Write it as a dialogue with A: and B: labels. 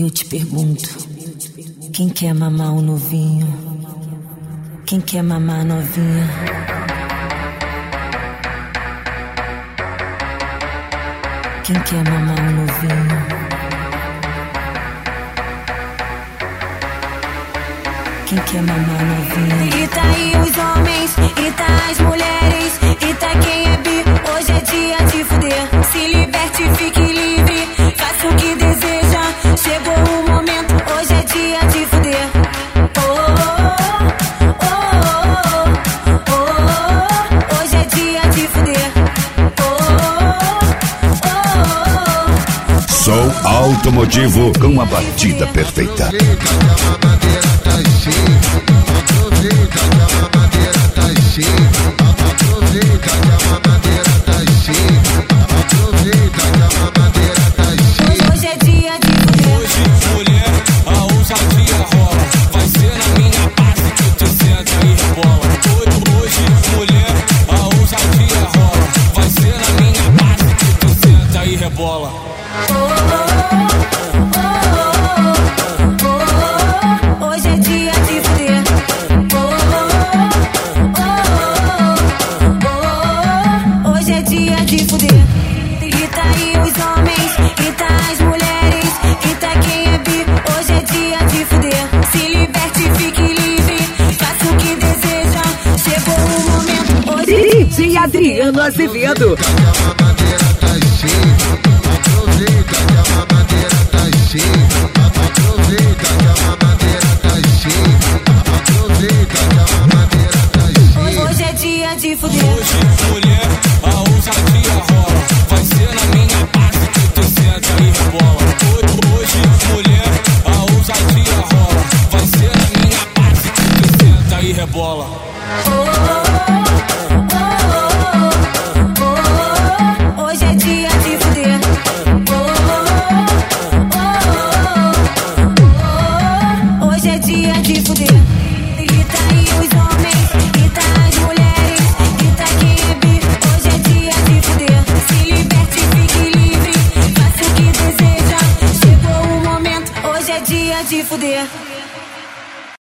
A: Eu te pergunto, quem quer mamar o novinho? Quem quer mamar a novinha? Quem quer mamar o novinho? Quem quer mamar a novinha?
B: E tá aí os homens, e tá as mulheres, e tá quem é bi. Hoje é dia de fuder. Se liberte, fique livre, faça o que deseja. Chegou o momento, hoje é dia de fuder. Hoje é dia de fuder.
C: Som automotivo com a batida perfeita.
B: Hoje é dia de fuder.
D: Hoje, mulher, a ousadia rola. Vai ser na minha base que tu senta e rebola. Hoje, mulher, a ousadia rola. Vai ser na minha base que tu senta e rebola.
B: Hoje é dia de fuder. Hoje é dia de fuder. E tá aí os homens, e tá as mulheres, e tá quem é bi. Hoje é dia de fuder. Se liberte, fique livre, faça o que deseja. Chegou o momento, hoje
E: DJ Adriano Azevedo.
B: hoje é dia de fuder.
D: Hoje, mulher, a ousadia rola. Vai ser na minha base que tu senta e rebola. Hoje, mulher, a ousadia rola. Vai ser na minha base que tu senta e rebola.
B: Hoje é dia de fuder. Hoje é dia de fuder. E tá aí os homens, e tá as mulheres, e tá quem é bi. Hoje é dia de fuder. Se liberte, fique livre, faça o que deseja. Chegou o momento, hoje é dia de fuder.